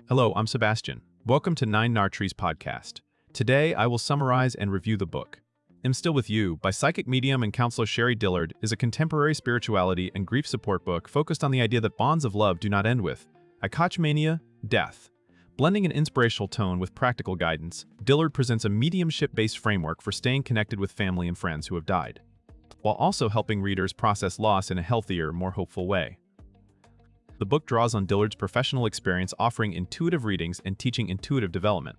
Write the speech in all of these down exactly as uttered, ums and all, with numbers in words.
Hello, I'm Sebastian. Welcome to Nine Nartrees podcast. Today, I will summarize and review the book. I'm Still With You by psychic medium and counselor Sherry Dillard is a contemporary spirituality and grief support book focused on the idea that bonds of love do not end with akachmania, death. Blending an inspirational tone with practical guidance, Dillard presents a mediumship-based framework for staying connected with family and friends who have died, while also helping readers process loss in a healthier, more hopeful way. The book draws on Dillard's professional experience offering intuitive readings and teaching intuitive development.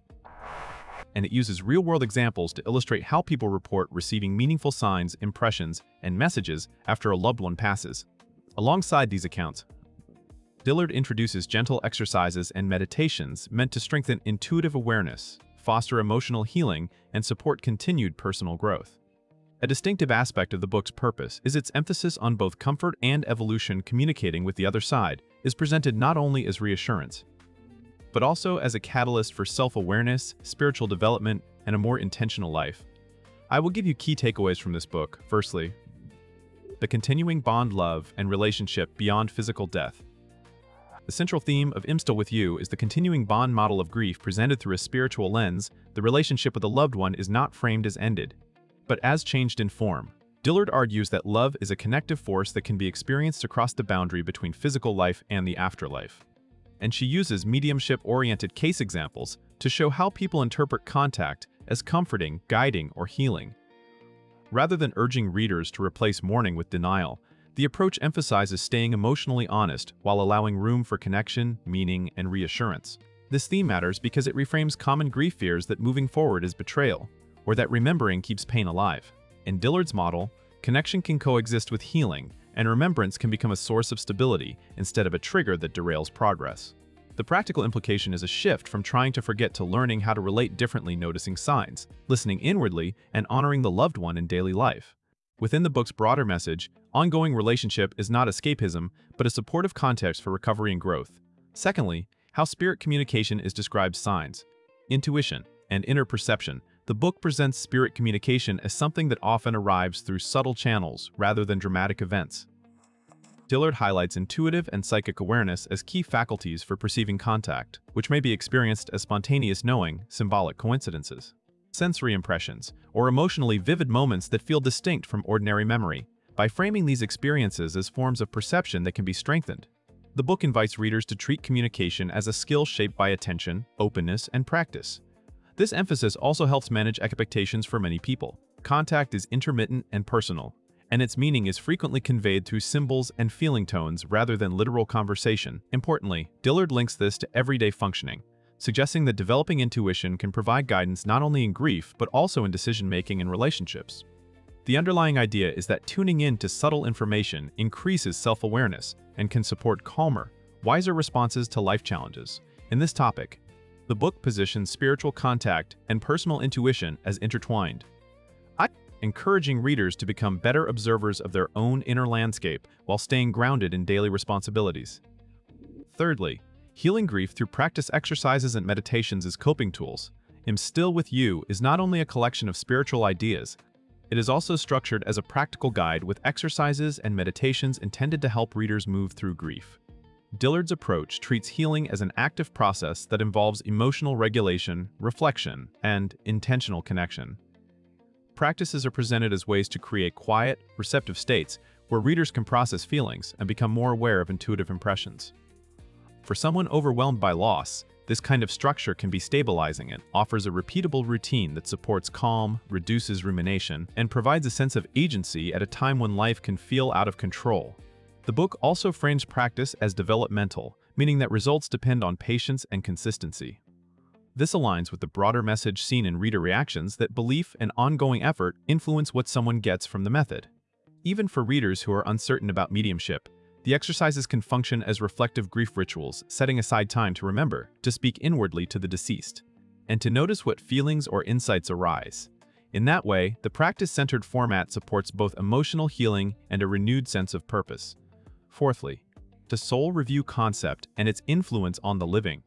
And it uses real-world examples to illustrate how people report receiving meaningful signs, impressions, and messages after a loved one passes. Alongside these accounts, Dillard introduces gentle exercises and meditations meant to strengthen intuitive awareness, foster emotional healing, and support continued personal growth. A distinctive aspect of the book's purpose is its emphasis on both comfort and evolution. Communicating with the other side is presented not only as reassurance, but also as a catalyst for self-awareness, spiritual development, and a more intentional life. I will give you key takeaways from this book. Firstly, the continuing bond, love, and relationship beyond physical death. The central theme of I'm Still With You is the continuing bond model of grief presented through a spiritual lens. The relationship with a loved one is not framed as ended, but as changed in form. Dillard argues that love is a connective force that can be experienced across the boundary between physical life and the afterlife. And she uses mediumship-oriented case examples to show how people interpret contact as comforting, guiding, or healing. Rather than urging readers to replace mourning with denial, the approach emphasizes staying emotionally honest while allowing room for connection, meaning, and reassurance. This theme matters because it reframes common grief fears that moving forward is betrayal, or that remembering keeps pain alive. In Dillard's model, connection can coexist with healing, and remembrance can become a source of stability instead of a trigger that derails progress. The practical implication is a shift from trying to forget to learning how to relate differently, noticing signs, listening inwardly, and honoring the loved one in daily life. Within the book's broader message, ongoing relationship is not escapism, but a supportive context for recovery and growth. Secondly, how spirit communication is described: signs, intuition, and inner perception. The book presents spirit communication as something that often arrives through subtle channels rather than dramatic events. Dillard highlights intuitive and psychic awareness as key faculties for perceiving contact, which may be experienced as spontaneous knowing, symbolic coincidences, sensory impressions, or emotionally vivid moments that feel distinct from ordinary memory. By framing these experiences as forms of perception that can be strengthened, the book invites readers to treat communication as a skill shaped by attention, openness, and practice. This emphasis also helps manage expectations for many people. Contact is intermittent and personal, and its meaning is frequently conveyed through symbols and feeling tones rather than literal conversation. Importantly, Dillard links this to everyday functioning, suggesting that developing intuition can provide guidance not only in grief but also in decision-making and relationships. The underlying idea is that tuning in to subtle information increases self-awareness and can support calmer, wiser responses to life challenges. In this topic, the book positions spiritual contact and personal intuition as intertwined, encouraging readers to become better observers of their own inner landscape while staying grounded in daily responsibilities. Thirdly, healing grief through practice exercises and meditations as coping tools. I'm Still With You is not only a collection of spiritual ideas, it is also structured as a practical guide with exercises and meditations intended to help readers move through grief. Dillard's approach treats healing as an active process that involves emotional regulation, reflection, and intentional connection. Practices are presented as ways to create quiet, receptive states where readers can process feelings and become more aware of intuitive impressions. For someone overwhelmed by loss, this kind of structure can be stabilizing and offers a repeatable routine that supports calm, reduces rumination, and provides a sense of agency at a time when life can feel out of control. The book also frames practice as developmental, meaning that results depend on patience and consistency. This aligns with the broader message seen in reader reactions that belief and ongoing effort influence what someone gets from the method. Even for readers who are uncertain about mediumship, the exercises can function as reflective grief rituals, setting aside time to remember, to speak inwardly to the deceased, and to notice what feelings or insights arise. In that way, the practice-centered format supports both emotional healing and a renewed sense of purpose. Fourthly, the soul review concept and its influence on the living.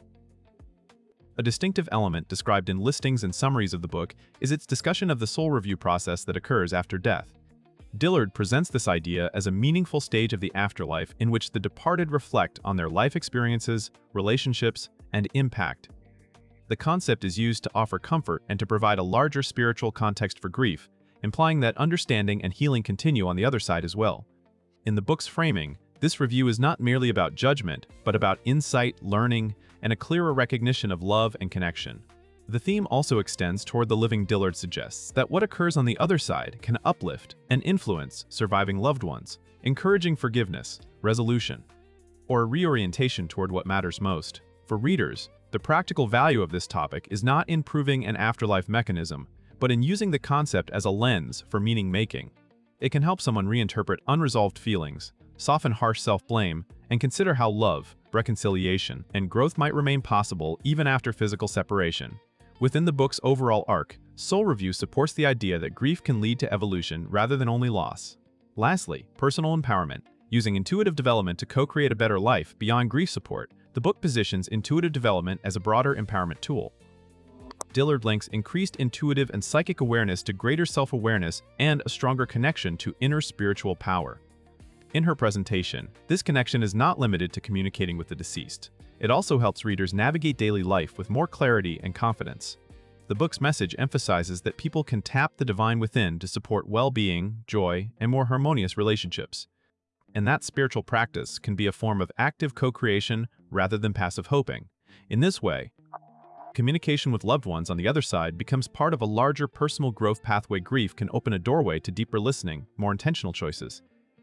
A distinctive element described in listings and summaries of the book is its discussion of the soul review process that occurs after death. Dillard presents this idea as a meaningful stage of the afterlife in which the departed reflect on their life experiences, relationships, and impact. The concept is used to offer comfort and to provide a larger spiritual context for grief, implying that understanding and healing continue on the other side as well. In the book's framing, this review is not merely about judgment, but about insight, learning, and a clearer recognition of love and connection. The theme also extends toward the living. Dillard suggests that what occurs on the other side can uplift and influence surviving loved ones, encouraging forgiveness, resolution, or a reorientation toward what matters most. For readers, the practical value of this topic is not in proving an afterlife mechanism, but in using the concept as a lens for meaning-making. It can help someone reinterpret unresolved feelings, soften harsh self-blame, and consider how love, reconciliation, and growth might remain possible even after physical separation. Within the book's overall arc, Soul Review supports the idea that grief can lead to evolution rather than only loss. Lastly, personal empowerment. Using intuitive development to co-create a better life beyond grief support, the book positions intuitive development as a broader empowerment tool. Dillard links increased intuitive and psychic awareness to greater self-awareness and a stronger connection to inner spiritual power. In her presentation, this connection is not limited to communicating with the deceased. It also helps readers navigate daily life with more clarity and confidence. The book's message emphasizes that people can tap the divine within to support well-being, joy, and more harmonious relationships. And that spiritual practice can be a form of active co-creation rather than passive hoping. In this way, communication with loved ones on the other side becomes part of a larger personal growth pathway. Grief can open a doorway to deeper listening, more intentional choices,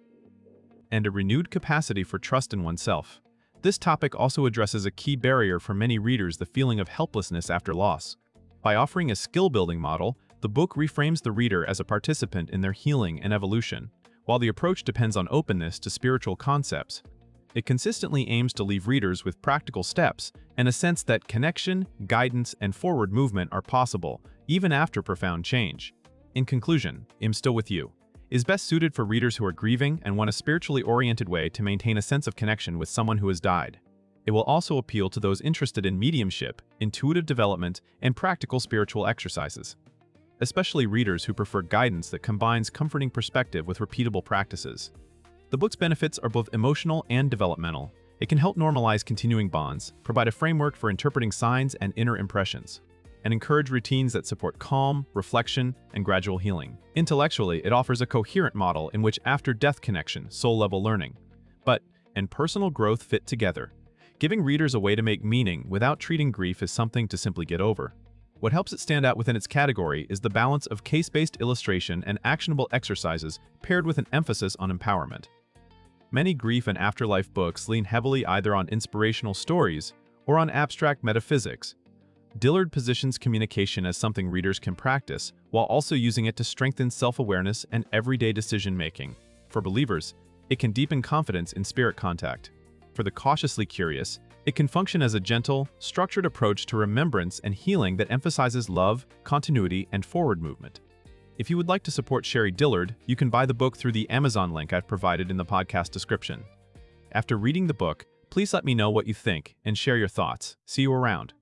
and a renewed capacity for trust in oneself. This topic also addresses a key barrier for many readers: the feeling of helplessness after loss. By offering a skill-building model, the book reframes the reader as a participant in their healing and evolution. While the approach depends on openness to spiritual concepts, it consistently aims to leave readers with practical steps and a sense that connection, guidance, and forward movement are possible, even after profound change. In conclusion, I'm Still With You is best suited for readers who are grieving and want a spiritually oriented way to maintain a sense of connection with someone who has died. It will also appeal to those interested in mediumship, intuitive development, and practical spiritual exercises, especially readers who prefer guidance that combines comforting perspective with repeatable practices. The book's benefits are both emotional and developmental. It can help normalize continuing bonds, provide a framework for interpreting signs and inner impressions, and encourage routines that support calm, reflection, and gradual healing. Intellectually, it offers a coherent model in which after-death connection, soul-level learning, but and personal growth fit together. Giving readers a way to make meaning without treating grief as something to simply get over. What helps it stand out within its category is the balance of case-based illustration and actionable exercises paired with an emphasis on empowerment. Many grief and afterlife books lean heavily either on inspirational stories or on abstract metaphysics. Dillard positions communication as something readers can practice, while also using it to strengthen self-awareness and everyday decision-making. For believers, it can deepen confidence in spirit contact. For the cautiously curious, it can function as a gentle, structured approach to remembrance and healing that emphasizes love, continuity, and forward movement. If you would like to support Sherry Dillard, you can buy the book through the Amazon link I've provided in the podcast description. After reading the book, please let me know what you think and share your thoughts. See you around.